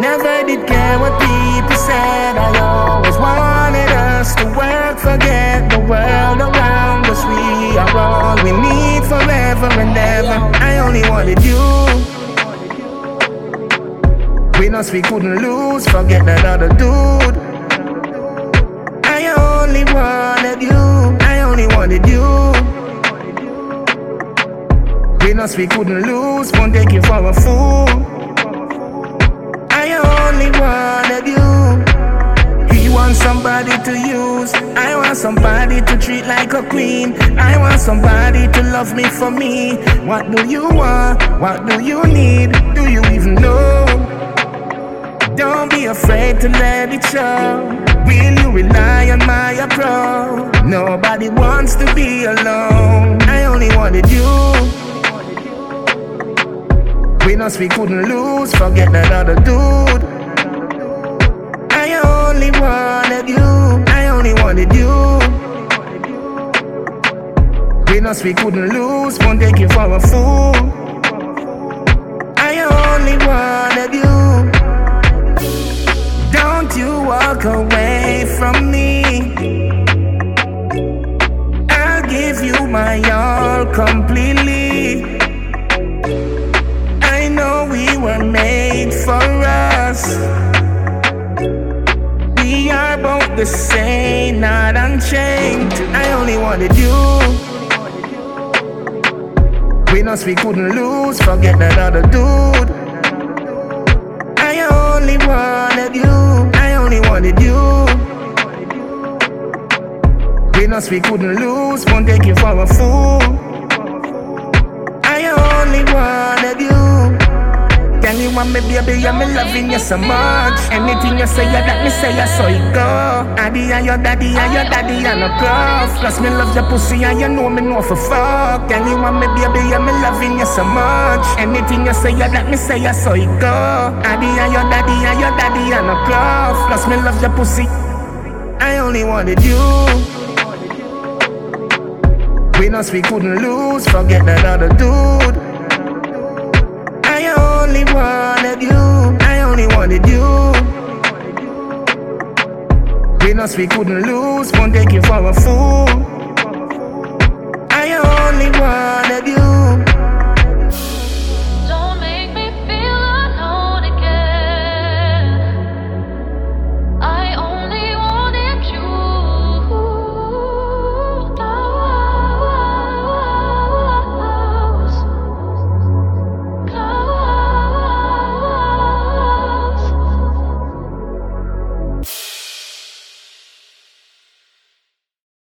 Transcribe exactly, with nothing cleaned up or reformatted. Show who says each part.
Speaker 1: never did care what people said. I always wanted us to work, forget the world around us. We are all we need forever and ever. I only wanted you. With us we couldn't lose, forget that other dude. I only wanted you, I only wanted you. With us we couldn't lose, won't take you for a fool. I only wanted you. He wants somebody to use, I want somebody to treat like a queen. I want somebody to love me for me. What do you want? What do you need? Do you even know? Don't be afraid to let it show. Will you rely on my approach? Nobody wants to be alone. I only wanted you. With us we couldn't lose, forget that other dude. I only wanted you, I only wanted you. With us we couldn't lose, won't take you for a fool. I only wanted you. Don't you walk away from me. I'll give you my all completely. I know we were made for us. We are both the same, not unchanged. I only wanted you. With us we couldn't lose, forget that other dude. I only wanted you, I only wanted you. With us we couldn't lose, won't take you for a fool. I only wanted you. Can you want me, baby? I'm loving you so much. Anything you say, yeah, that me say, I saw it go. Addy and your daddy and your daddy and a prof. Plus me love your pussy and you know me know for fuck. Can you want me, baby? I'm loving you so much. Anything you say, yeah, that me say, I saw it go. Addy and your daddy and your daddy and a prof. Plus me love your pussy. I only wanted you. With us we couldn't lose, forget that other dude. I only wanted you, I only wanted you. With us we couldn't lose, won't take you for a fool.